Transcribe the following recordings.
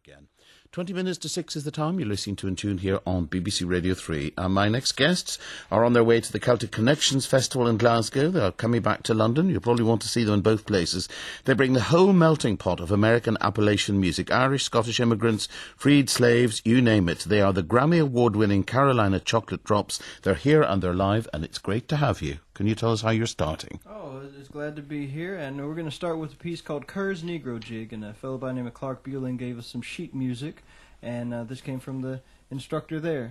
again. 20 minutes to 6 is the time. You're listening to In Tune here on BBC Radio 3. My next guests are on their way to the Celtic Connections Festival in Glasgow. They are coming back to London. You'll probably want to see them in both places. They bring the whole melting pot of American Appalachian music. Irish, Scottish immigrants, freed slaves, you name it. They are the Grammy Award-winning Carolina Chocolate Drops. They're here and they're live, and it's great to have you. Can you tell us how you're starting? Oh, it's glad to be here, and we're going to start with a piece called Kerr's Negro Jig, and a fellow by the name of Clark Bueling gave us some sheet music, and this came from the instructor there.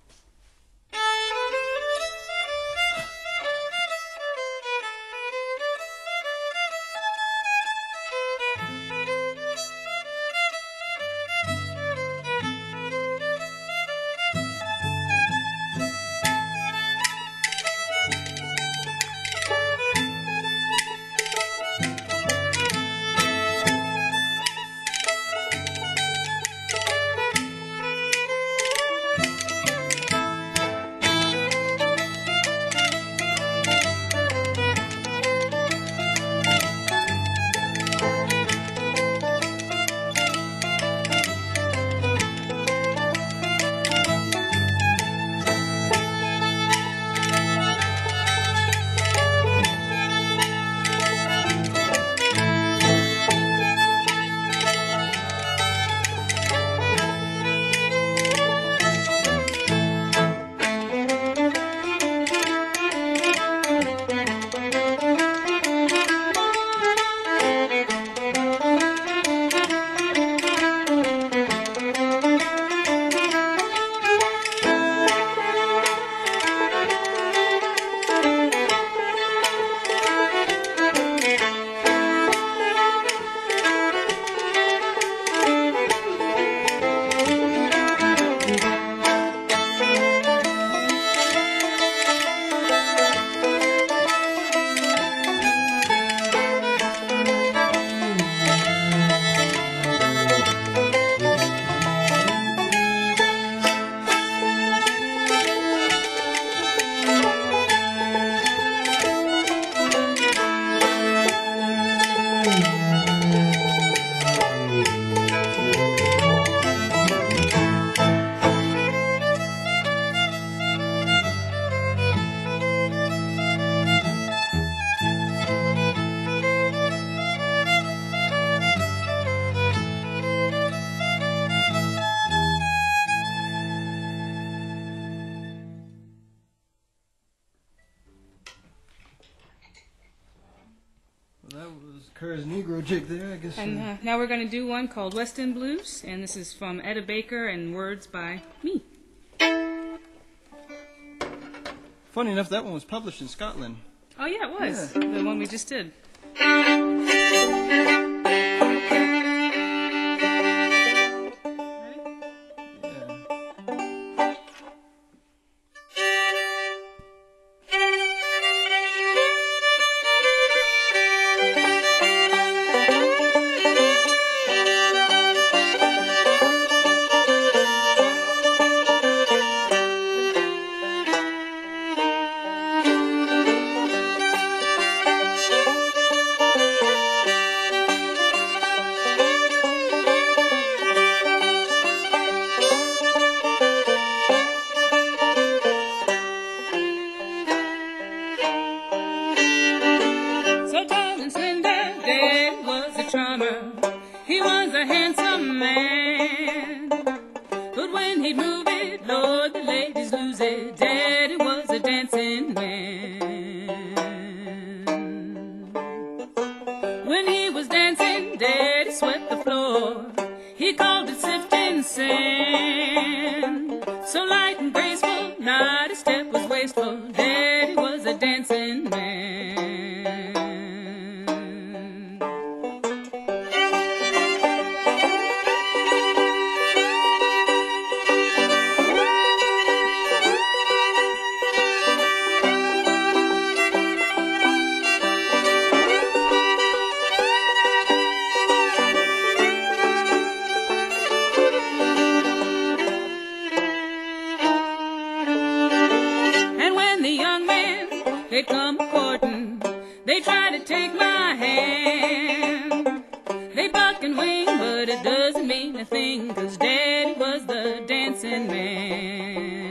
Kerr's Negro Jig there, I guess. And now we're going to do one called West End Blues, and this is from Etta Baker and words by me. Funny enough, that one was published in Scotland. Oh yeah, it was. Yeah. The one we just did. He was a handsome man, but when he'd move it, Lord, the ladies lose it. Daddy was a dancing man. When he was dancing, Daddy swept the floor. He called it sifting sand. So light and graceful, not a step was wasteful. Daddy was a dancing man. a thing, 'cause Daddy was the dancing man.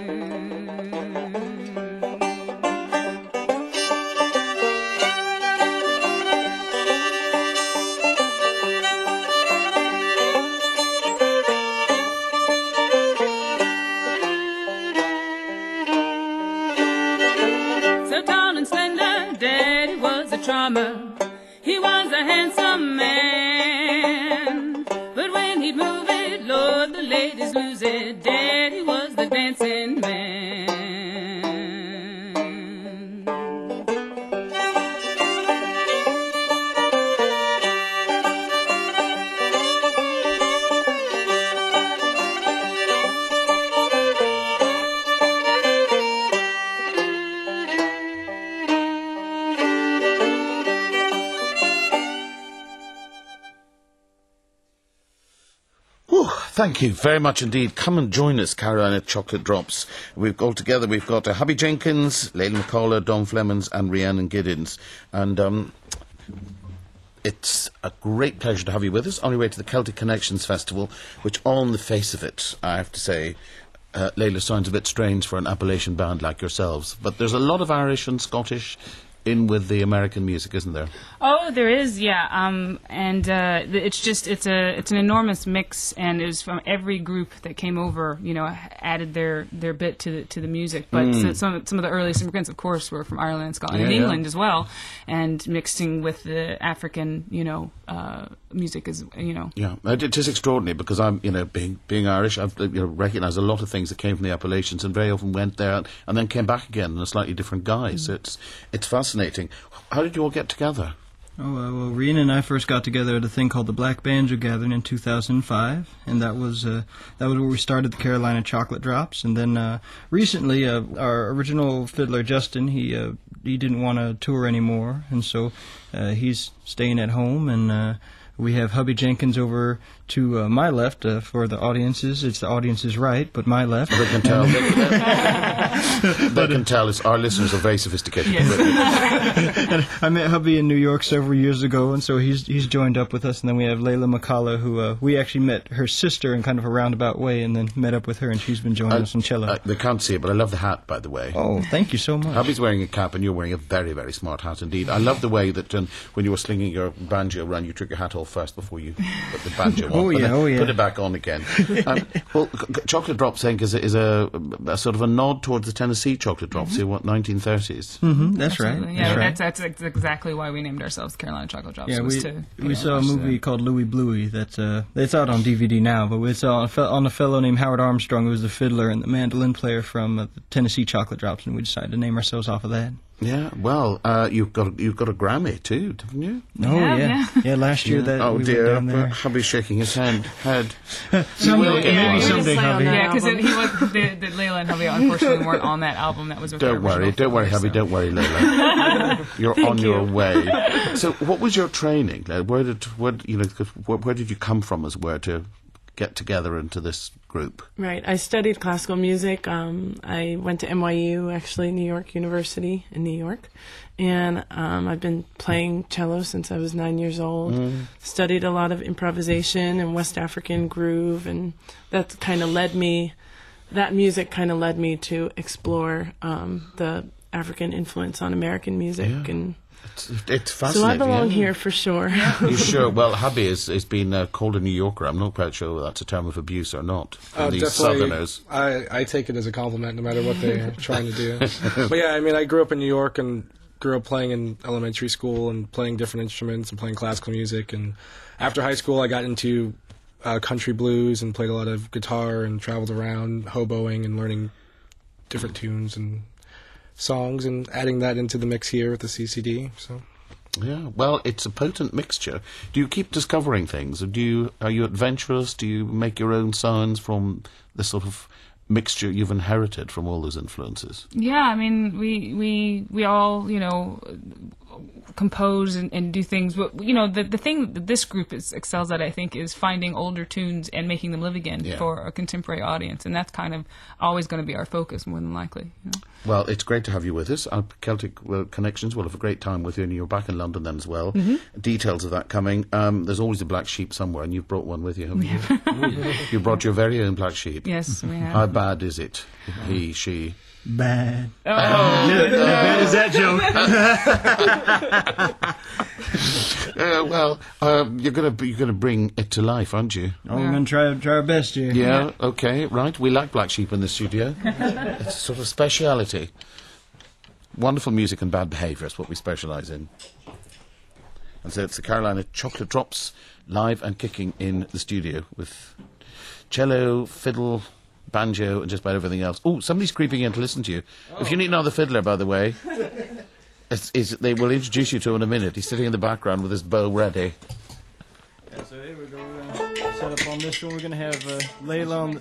So tall and slender, Daddy was a charmer. He was a handsome man, but when he'd move it, Lord, the ladies lose it. Daddy was the dancing man. Whew, thank you very much indeed. Come and join us, Carolina Chocolate Drops. We've got Hubby Jenkins, Leila McCullough, Don Flemons and Rhiannon Giddens. And it's a great pleasure to have you with us on your way to the Celtic Connections Festival, which on the face of it, I have to say, Leila, sounds a bit strange for an Appalachian band like yourselves. But there's a lot of Irish and Scottish in with the American music, isn't there? Oh, there is, yeah. It's an enormous mix, and it was from every group that came over, added their bit to the music. But some of the earliest immigrants, of course, were from Ireland, Scotland, and England as well, and mixing with the African, music as Yeah, it is extraordinary because I'm, being Irish, I've recognised a lot of things that came from the Appalachians, and very often went there and then came back again in a slightly different guise. So it's fascinating. How did you all get together? Oh, well, Rhiannon and I first got together at a thing called the Black Banjo Gathering in 2005, and that was where we started the Carolina Chocolate Drops. And then recently, our original fiddler Justin, he didn't want to tour anymore, and so he's staying at home. And we have Hubby Jenkins over to my left for the audiences. It's the audience's right, but my left. They can tell. They can tell. Our listeners are very sophisticated. And I met Hubby in New York several years ago, and so he's joined up with us. And then we have Leila McCullough, who we actually met her sister in kind of a roundabout way, and then met up with her, and she's been joining us on cello. They can't see it, but I love the hat, by the way. Oh, thank you so much. Hubby's wearing a cap, and you're wearing a very, very smart hat indeed. I love the way that when you were slinging your banjo around, you took your hat off first before you put the banjo on. Oh yeah. Put it back on again. Chocolate Drops, I think, is a sort of a nod towards the Tennessee Chocolate Drops, 1930s. Mm-hmm, that's Absolutely. right. Yeah, That's that's exactly why we named ourselves Carolina Chocolate Drops. Yeah, was we saw a movie called Louie Bluey that's out on DVD now, but it's on a fellow named Howard Armstrong, who was the fiddler and the mandolin player from the Tennessee Chocolate Drops, and we decided to name ourselves off of that. Yeah, well, you've got a Grammy too, haven't you? Oh yeah. Last year that oh we dear, went down there. Hubby's shaking his head. Maybe someday, Hubby. Yeah, because the Leila and Hubby unfortunately weren't on that album. That was with Don't worry, Hubby, don't worry, Leila. You're on your way. So, what was your training? Where did you come from as where to get together into this group? Right. I studied classical music. I went to NYU, actually, New York University in New York. And I've been playing cello since I was 9 years old. Studied a lot of improvisation and West African groove, and that music kind of led me to explore the African influence on American music. Yeah. And it's fascinating. so I belong here for sure. You sure? Well, Hubby has been called a New Yorker. I'm not quite sure whether that's a term of abuse or not. These Southerners. I take it as a compliment, no matter what they're trying to do. But yeah, I mean, I grew up in New York and grew up playing in elementary school and playing different instruments and playing classical music. And after high school, I got into country blues and played a lot of guitar and traveled around hoboing and learning different tunes and songs and adding that into the mix here with the CCD. So yeah, well, it's a potent mixture. Do you keep discovering things? Are you adventurous? Do you make your own sounds from the sort of mixture you've inherited from all those influences? Yeah, I mean, we all, compose and do things. But the thing that this group excels at, I think, is finding older tunes and making them live again for a contemporary audience, and that's kind of always going to be our focus, more than likely. Well, it's great to have you with us. Our Celtic Connections will have a great time with you, and you're back in London then as well. Details of that coming. There's always a black sheep somewhere, and you've brought one with you, haven't you? You brought your very own black sheep. Yes, we have. How bad is it? He, she. Bad. Oh. Bad is that joke? You're gonna bring it to life, aren't you? Oh, we're going to try our best here. Yeah, okay, right. We like black sheep in the studio. It's a sort of speciality. Wonderful music and bad behaviour is what we specialise in. And so it's the Carolina Chocolate Drops, live and kicking in the studio with cello, fiddle, banjo, and just about everything else. Oh, somebody's creeping in to listen to you. If you need another fiddler, by the way, they will introduce you to him in a minute. He's sitting in the background with his bow ready. Yeah, so here we go. We're going to set up on this one. We're going to have Layla on the...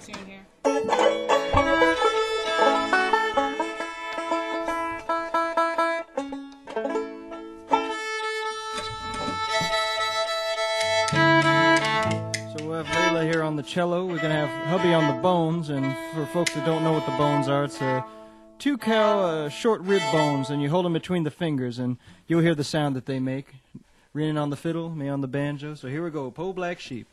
here on the cello. We're going to have hubby on the bones, and for folks that don't know what the bones are, it's two cow short rib bones, and you hold them between the fingers, and you'll hear the sound that they make. Rhiannon on the fiddle, me on the banjo. So here we go, Po Black Sheep.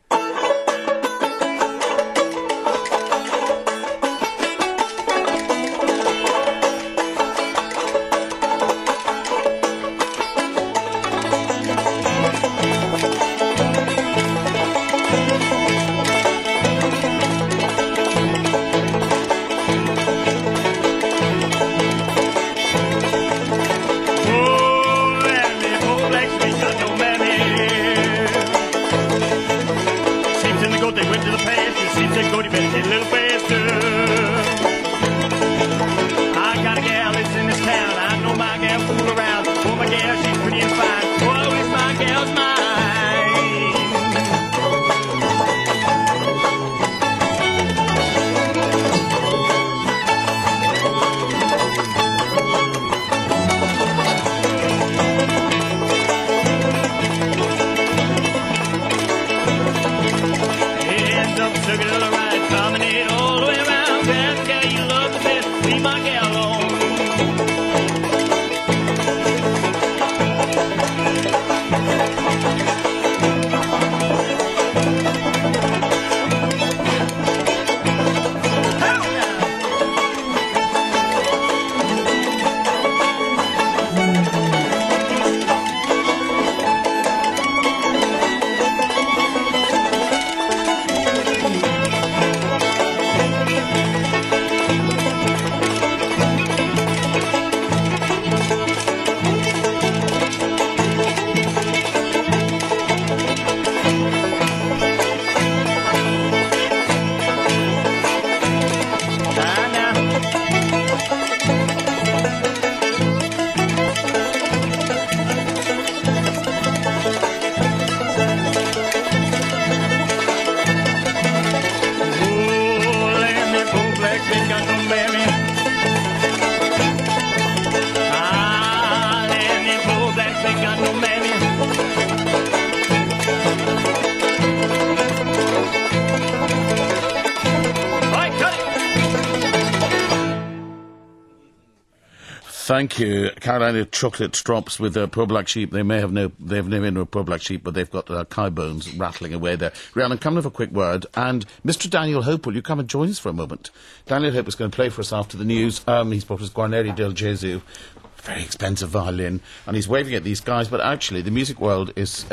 Thank you. Carolina Chocolate Drops with Poor Black Sheep. They've never known Poor Black Sheep, but they've got cow bones rattling away there. Rhiannon, come and have a quick word. And Mr. Daniel Hope, will you come and join us for a moment? Daniel Hope is going to play for us after the news. He's brought us Guarneri del Gesù, very expensive violin, and he's waving at these guys, but actually the music world is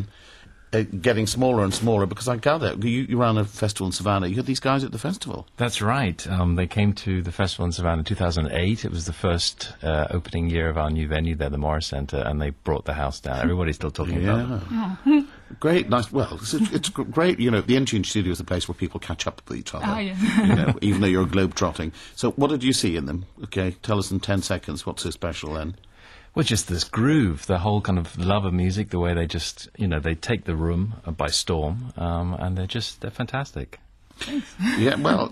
getting smaller and smaller, because I gather you ran a festival in Savannah. You had these guys at the festival. That's right. They came to the festival in Savannah in 2008. It was the first opening year of our new venue there, the Morris Centre, and they brought the house down. Everybody's still talking about it. Great, nice. Well, it's great. You know, the Intune Studio is a place where people catch up with each other. Oh, yeah. You know, even though you're globe-trotting. So what did you see in them? Okay, tell us in 10 seconds what's so special then. Well, just this groove, the whole kind of love of music, the way they just, they take the room by storm, and they're fantastic. Yeah, well,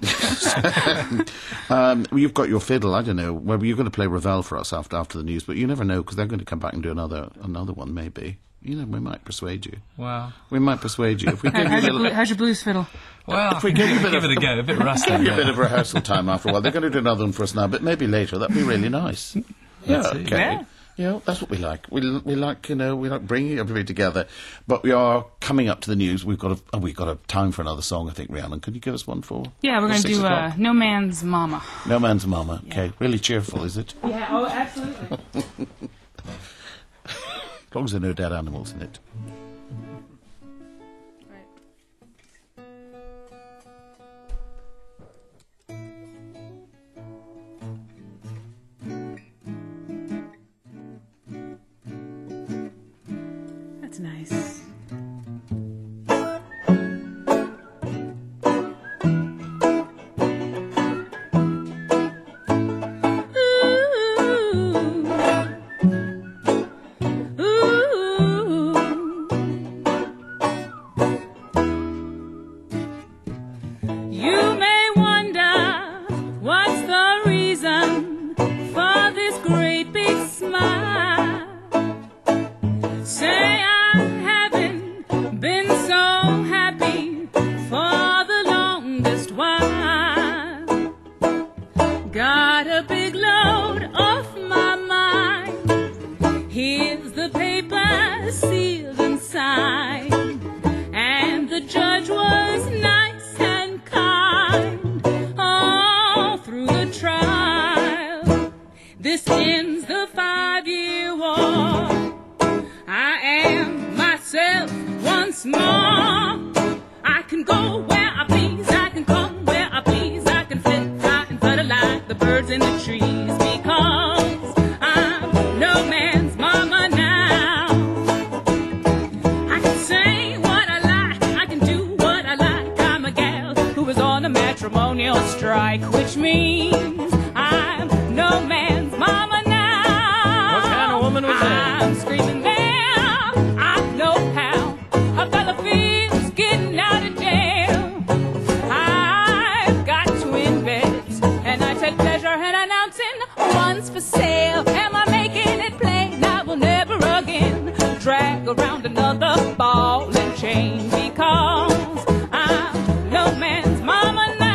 you've got your fiddle. I don't know. Well, you're going to play Ravel for us after the news, but you never know because they're going to come back and do another one, maybe. You know, we might persuade you. Wow. We might persuade you. If we give How's your blues fiddle? Well, if we give it a go, a bit rusty. Give you a bit of rehearsal time after a while. They're going to do another one for us now, but maybe later. That'd be really nice. Yeah, okay. Yeah. You know, that's what we like. We like, we like bringing everybody together. But we are coming up to the news. We've got a time for another song, I think, Rhiannon. Could you give us one for? Yeah, we're going to do 6:00? No Man's Mama. No Man's Mama. Okay, really cheerful, is it? Yeah, oh, absolutely. As long as there are no dead animals in it. That's nice. You may wonder what's the reason for this great big smile. Say I haven't been so happy for the longest while. Got a big load off my mind. Here's the paper sealed and signed, and the judge was nice and kind all through the trial. This ends the 5-year war. I am myself once more. I can go where I please, I can come where I please, I can flit, fly, and flutter like the birds in the trees, because I'm no man's mama now. I can say what I like, I can do what I like. I'm a gal who is on a matrimonial strike, which means I'm no man's mama now. What kind of woman was that? I'm screaming there. I know how a fella feels getting out of jail. I've got twin beds, and I take pleasure in announcing one's for sale. Am I making it plain? I will never again drag around another ball and chain, because I'm no man's mama now.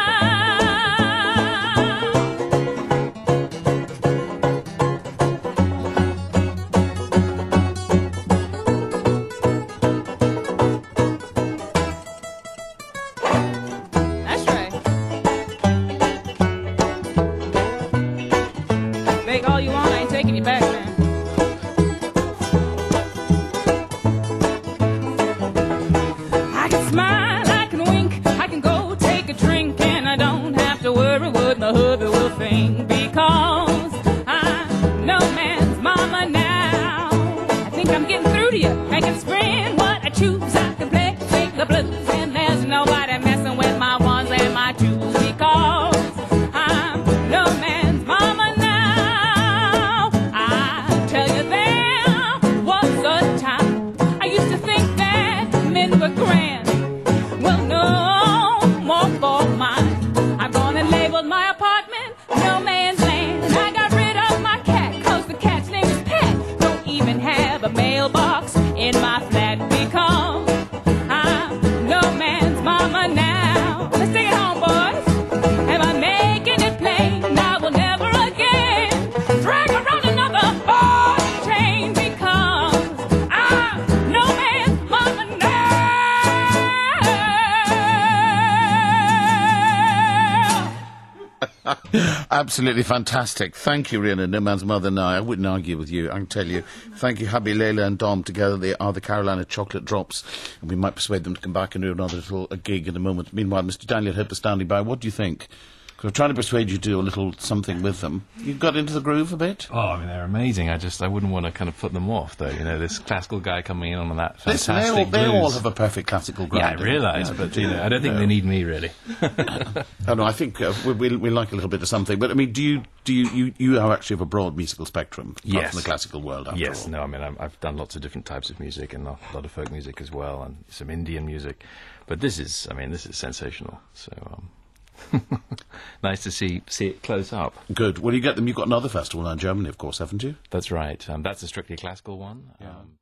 That's right. Make all you want, I ain't taking you back, man. I can smile, I can wink, I can go take a drink, and I don't have to worry what my hubby will think, because I'm no man's mama now. I think I'm getting through to you. I can spring what I choose, I can play the blues, and there's nobody messing with my ones and my twos, because I'm no man's mama now. I tell you, there was a time I used to think that men were grand. Well, no more for mine. I've gone and labeled my apartment no man's land. I got rid of my cat, 'cause the cat's name is Pat. Don't even have a mailbox in my flat, because I'm no man's mama now. Let's take it home, boys. Am I making it plain? I will never again drag around another ball and chain, because I'm no man's mama now. Absolutely fantastic. Thank you, Rhiannon, No Man's Mother Now. I wouldn't argue with you, I can tell you. Thank you, Happy, Leila and Dom. Together they are the Carolina Chocolate Drops, and we might persuade them to come back and do another little gig in a moment. Meanwhile, Mr. Daniel Hope is standing by. What do you think? So I'm trying to persuade you to do a little something with them. You got into the groove a bit? Oh, I mean, they're amazing. I wouldn't want to kind of put them off, though. You know, this classical guy coming in on that Listen, fantastic they all blues. have a perfect classical Yeah, I ground. realise, but you know, I don't think they need me really. Oh, no, I think we like a little bit of something. But I mean, you are actually of a broad musical spectrum, apart Yes. from the classical world. After Yes, all. no, I mean, I've done lots of different types of music and a lot of folk music as well, and some Indian music. But this is sensational. So nice to see it close up. Good. Well, you get them. You've got another festival now in Germany, of course, haven't you? That's right. That's a strictly classical one.